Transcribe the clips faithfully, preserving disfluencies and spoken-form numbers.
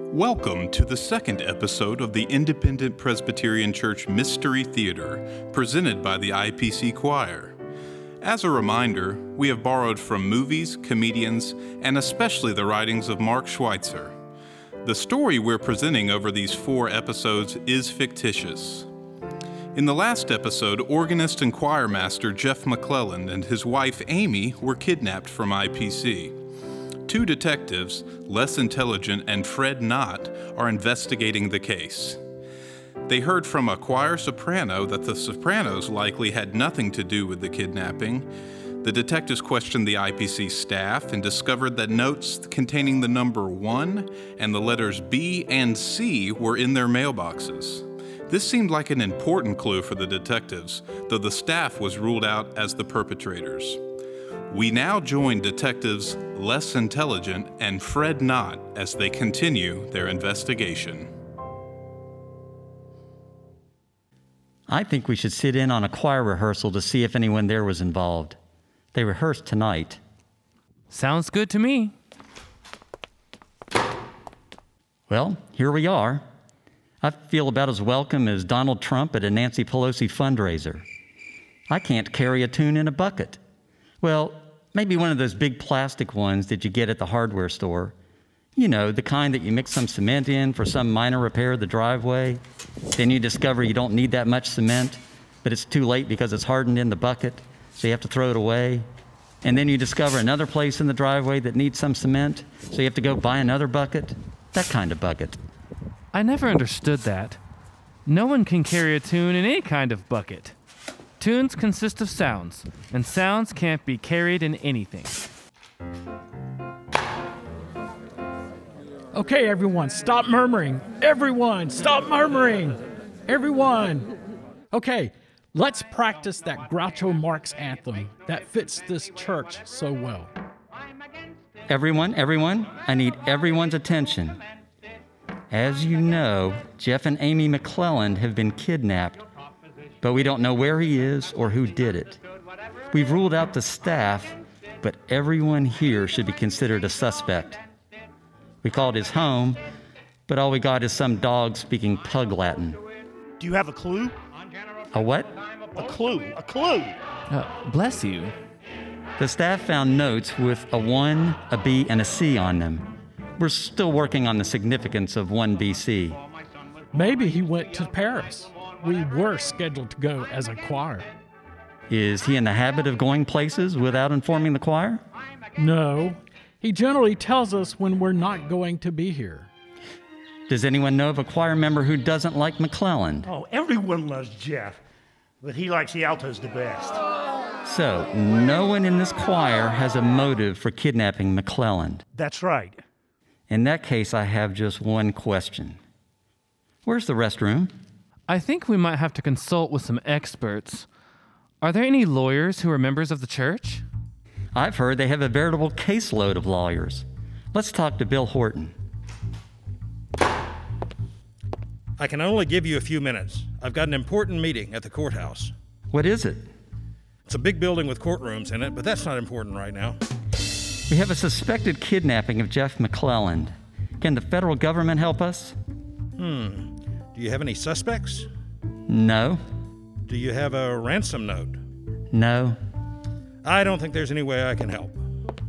Welcome to the second episode of the Independent Presbyterian Church Mystery Theater, presented by the I P C Choir. As a reminder, we have borrowed from movies, comedians, and especially the writings of Mark Schweitzer. The story we're presenting over these four episodes is fictitious. In the last episode, organist and choir master Jeff McClelland and his wife Amy were kidnapped from I P C. Two detectives, Les Intelligent and Fred Knott, are investigating the case. They heard from a choir soprano that the sopranos likely had nothing to do with the kidnapping. The detectives questioned the I P C staff and discovered that notes containing the number one and the letters B and C were in their mailboxes. This seemed like an important clue for the detectives, though the staff was ruled out as the perpetrators. We now join detectives Les Intelligent and Fred Knott as they continue their investigation. I think we should sit in on a choir rehearsal to see if anyone there was involved. They rehearsed tonight. Sounds good to me. Well, here we are. I feel about as welcome as Donald Trump at a Nancy Pelosi fundraiser. I can't carry a tune in a bucket. Well, maybe one of those big plastic ones that you get at the hardware store. You know, the kind that you mix some cement in for some minor repair of the driveway. Then you discover you don't need that much cement, but it's too late because it's hardened in the bucket, so you have to throw it away. And then you discover another place in the driveway that needs some cement, so you have to go buy another bucket. That kind of bucket. I never understood that. No one can carry a tune in any kind of bucket. Tunes consist of sounds, and sounds can't be carried in anything. Okay, everyone, stop murmuring. Everyone, stop murmuring. Everyone. Okay, let's practice that Groucho Marx anthem that fits this church so well. Everyone, everyone, I need everyone's attention. As you know, Jeff and Amy McClelland have been kidnapped, but we don't know where he is or who did it. We've ruled out the staff, but everyone here should be considered a suspect. We called his home, but all we got is some dog speaking Pug Latin. Do you have a clue? A what? A clue. A clue. Uh, bless you. The staff found notes with a one, a B, and a C on them. We're still working on the significance of one B C. Maybe he went to Paris. We were scheduled to go as a choir. Is he in the habit of going places without informing the choir? No. He generally tells us when we're not going to be here. Does anyone know of a choir member who doesn't like McClelland? Oh, everyone loves Jeff, but he likes the altos the best. So, no one in this choir has a motive for kidnapping McClelland. That's right. In that case, I have just one question. Where's the restroom? I think we might have to consult with some experts. Are there any lawyers who are members of the church? I've heard they have a veritable caseload of lawyers. Let's talk to Bill Horton. I can only give you a few minutes. I've got an important meeting at the courthouse. What is it? It's a big building with courtrooms in it, but that's not important right now. We have a suspected kidnapping of Jeff McClelland. Can the federal government help us? Hmm. Do you have any suspects? No. Do you have a ransom note? No. I don't think there's any way I can help.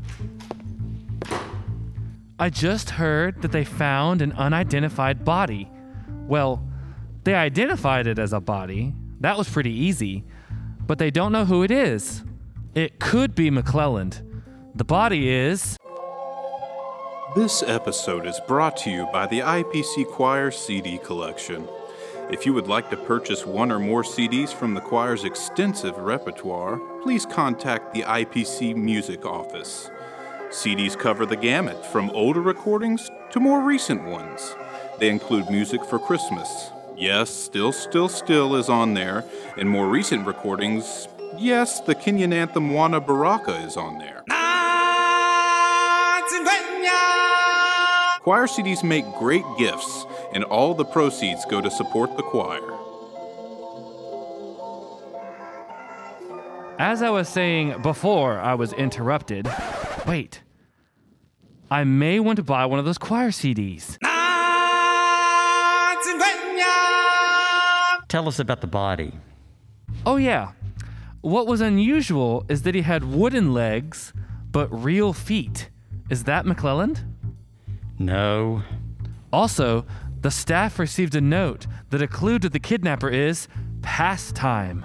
I just heard that they found an unidentified body. Well, they identified it as a body. That was pretty easy. But they don't know who it is. It could be McClelland. The body is... This episode is brought to you by the I P C Choir C D Collection. If you would like to purchase one or more C Ds from the choir's extensive repertoire, please contact the I P C Music Office. C Ds cover the gamut from older recordings to more recent ones. They include music for Christmas. Yes, Still, Still, Still is on there. And more recent recordings, yes, the Kenyan anthem Wana Baraka is on there. Choir C Ds make great gifts, and all the proceeds go to support the choir. As I was saying before I was interrupted, wait, I may want to buy one of those choir C Ds. Tell us about the body. Oh, yeah. What was unusual is that he had wooden legs, but real feet. Is that McClelland? No. Also, the staff received a note that a clue to the kidnapper is pastime.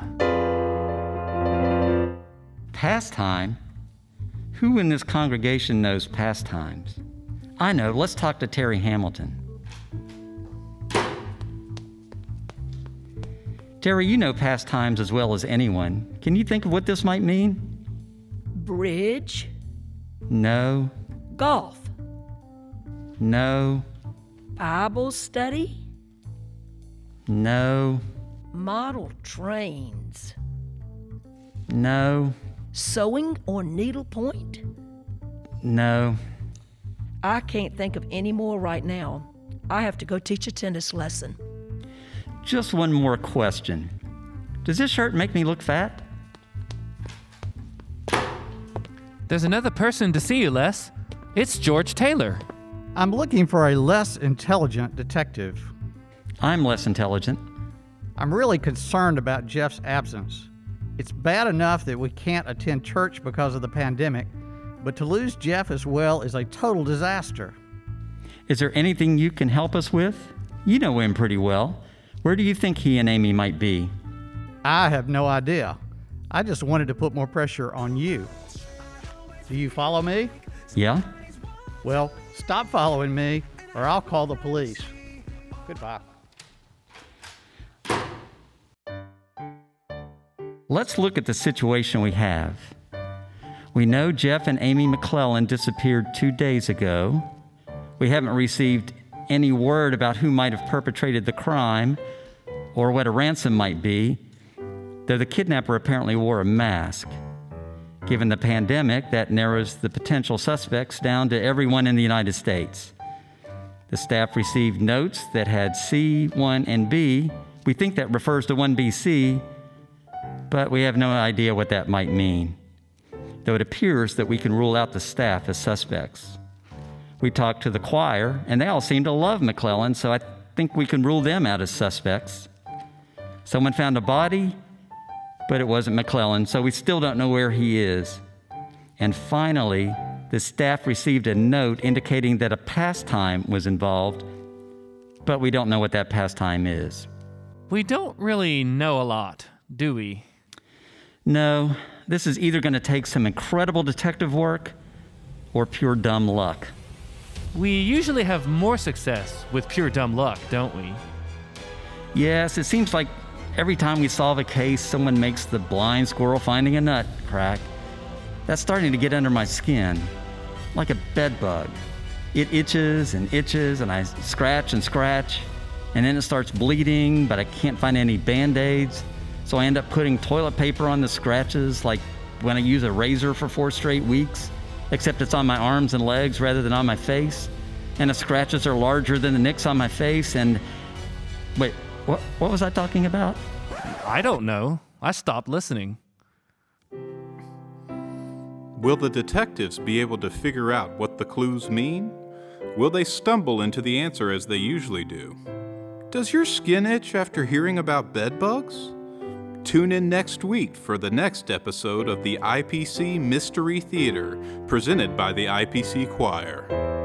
Pastime? Who in this congregation knows pastimes? I know. Let's talk to Terry Hamilton. Terry, you know pastimes as well as anyone. Can you think of what this might mean? Bridge, No. golf, No. Bible study, No. model trains, No. sewing or needlepoint. No. I can't think of any more right now. I have to go teach a tennis lesson. Just one more question. Does this shirt make me look fat? There's another person to see you, Les. It's George Taylor. I'm looking for a less intelligent detective. I'm less intelligent. I'm really concerned about Jeff's absence. It's bad enough that we can't attend church because of the pandemic, but to lose Jeff as well is a total disaster. Is there anything you can help us with? You know him pretty well. Where do you think he and Amy might be? I have no idea. I just wanted to put more pressure on you. Do you follow me? Yeah? Well, stop following me or I'll call the police. Goodbye. Let's look at the situation we have. We know Jeff and Amy McClelland disappeared two days ago. We haven't received any word about who might have perpetrated the crime or what a ransom might be, though the kidnapper apparently wore a mask. Given the pandemic, that narrows the potential suspects down to everyone in the United States. The staff received notes that had C, one, and B. We think that refers to one B C, but we have no idea what that might mean, though it appears that we can rule out the staff as suspects. We talked to the choir, and they all seem to love McClelland, so I think we can rule them out as suspects. Someone found a body, but it wasn't McClelland, so we still don't know where he is. And finally, the staff received a note indicating that a pastime was involved, but we don't know what that pastime is. We don't really know a lot, do we? No, this is either going to take some incredible detective work or pure dumb luck. We usually have more success with pure dumb luck, don't we? Yes, it seems like every time we solve a case, someone makes the blind squirrel finding a nut crack. That's starting to get under my skin, like a bed bug. It itches and itches, and I scratch and scratch, and then it starts bleeding, but I can't find any Band-Aids, so I end up putting toilet paper on the scratches, like when I use a razor for four straight weeks, except it's on my arms and legs rather than on my face, and the scratches are larger than the nicks on my face, and... Wait, what, what was I talking about? I don't know. I stopped listening. Will the detectives be able to figure out what the clues mean? Will they stumble into the answer as they usually do? Does your skin itch after hearing about bed bugs? Tune in next week for the next episode of the I P C Mystery Theater, presented by the I P C Choir.